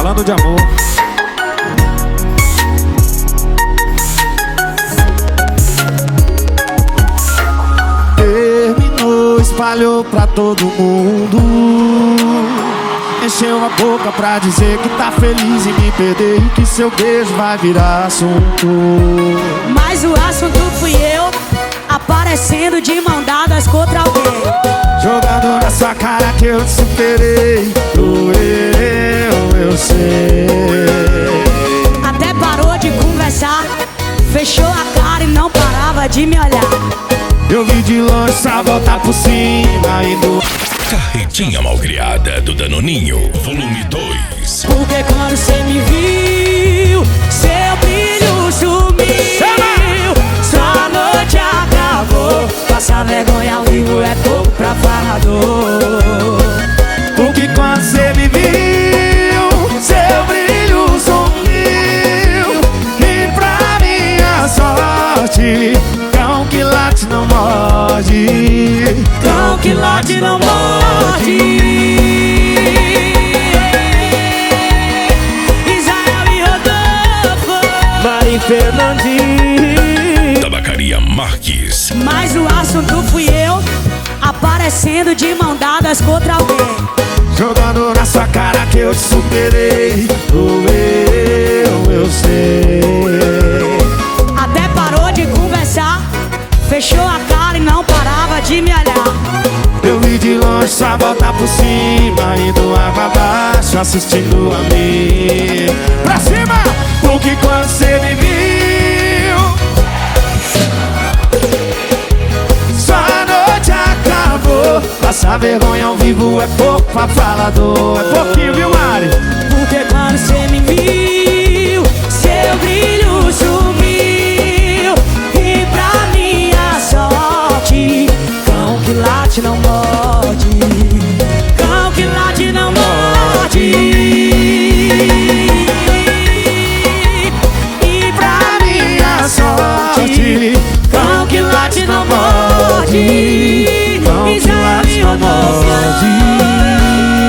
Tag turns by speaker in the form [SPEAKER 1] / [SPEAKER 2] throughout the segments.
[SPEAKER 1] falando de amor. Terminou, espalhou pra todo mundo. Encheu a boca pra dizer que tá feliz em me perder e que seu beijo vai virar assunto.
[SPEAKER 2] Mas o assunto fui eu, aparecendo de mão dadas contra alguém,
[SPEAKER 1] jogando na sua cara que eu te superei. Doeu, eu sei.
[SPEAKER 2] até parou de conversar, fechou a cara e não parava de me olhar.
[SPEAKER 1] Eu vi de longe só voltar por cima e do...
[SPEAKER 3] Carretinha Malcriada do Danoninho, volume 2.
[SPEAKER 2] Porque quando cê me viu, seu brilho sumiu, sua noite acabou. Passar vergonha ao vivo é pouco pra falador.
[SPEAKER 1] Porque quando cê me viu, seu brilho sumiu. E pra minha sorte, cão que late não morde.
[SPEAKER 2] Cão que late não morde. Israel e Rodolfo,
[SPEAKER 1] Mari Fernandinho,
[SPEAKER 3] Tabacaria Marques.
[SPEAKER 2] mas o assunto fui eu, aparecendo de mão dadas contra alguém,
[SPEAKER 1] jogando na sua cara que eu te superei. Doeu, eu sei.
[SPEAKER 2] até parou de conversar, fechou a cara e não parava de me olhar.
[SPEAKER 1] Eu vi de longe só voltar por cima, indo água abaixo, assistindo a mim. Pra cima! Porque quando cê me viu, sua noite acabou. Passar vergonha ao vivo é pouco pra falador. É pouquinho, viu, Mari?
[SPEAKER 2] Porque quando cê me viu, seu brilho sumiu. E pra minha sorte, cão que late não morde. Cão que late não morde. E pra minha sorte, cão que late não morde.
[SPEAKER 1] Cão que late não morde.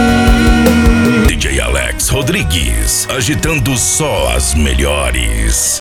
[SPEAKER 3] DJ Alex Rodrigues, agitando só as melhores.